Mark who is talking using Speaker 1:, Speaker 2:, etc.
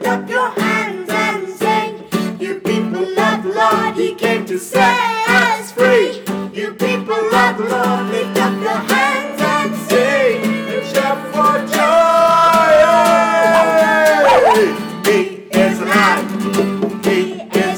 Speaker 1: up your hands and sing. You people of the Lord, He came to set us free. You people of the Lord, lift up your hands and sing and shout for joy. He is alive. He is